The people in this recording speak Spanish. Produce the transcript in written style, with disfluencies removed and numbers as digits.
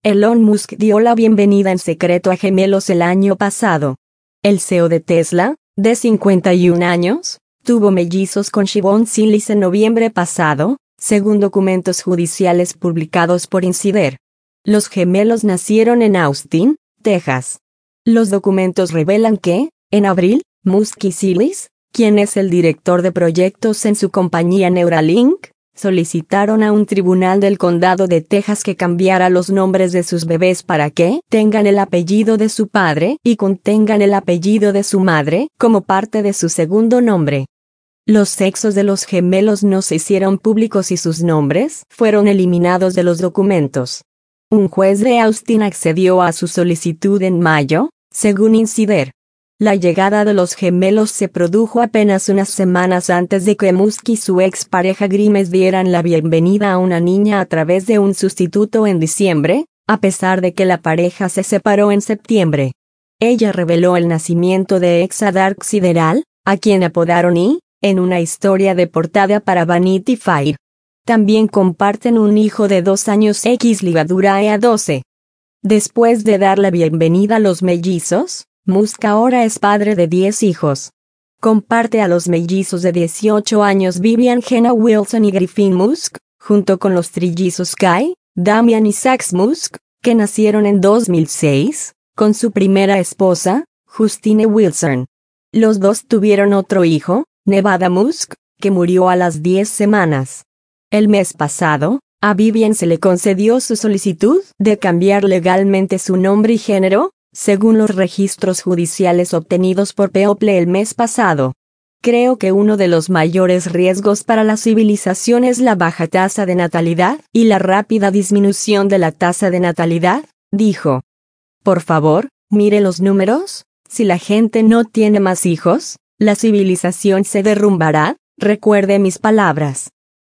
Elon Musk dio la bienvenida en secreto a gemelos el año pasado. El CEO de Tesla, de 51 años, tuvo mellizos con Siobhan Simmons en noviembre pasado, según documentos judiciales publicados por Insider. Los gemelos nacieron en Austin, Texas. Los documentos revelan que, en abril, Musk y Simmons, quien es el director de proyectos en su compañía Neuralink, solicitaron a un tribunal del condado de Texas que cambiara los nombres de sus bebés para que tengan el apellido de su padre y contengan el apellido de su madre como parte de su segundo nombre. Los sexos de los gemelos no se hicieron públicos y sus nombres fueron eliminados de los documentos. Un juez de Austin accedió a su solicitud en mayo, según Insider. La llegada de los gemelos se produjo apenas unas semanas antes de que Musk y su expareja Grimes dieran la bienvenida a una niña a través de un sustituto en diciembre, a pesar de que la pareja se separó en septiembre. Ella reveló el nacimiento de Exa Dark Sideral, a quien apodaron E, en una historia de portada para Vanity Fair. También comparten un hijo de 2 años X ligadura EA12. Después de dar la bienvenida a los mellizos, Musk ahora es padre de 10 hijos. Comparte a los mellizos de 18 años Vivian Jenna Wilson y Griffin Musk, junto con los trillizos Kai, Damian y Sax Musk, que nacieron en 2006, con su primera esposa, Justine Wilson. Los dos tuvieron otro hijo, Nevada Musk, que murió a las 10 semanas. El mes pasado, a Vivian se le concedió su solicitud de cambiar legalmente su nombre y género, según los registros judiciales obtenidos por People el mes pasado. Creo que uno de los mayores riesgos para la civilización es la baja tasa de natalidad y la rápida disminución de la tasa de natalidad, dijo. Por favor, mire los números, si la gente no tiene más hijos, la civilización se derrumbará, recuerde mis palabras.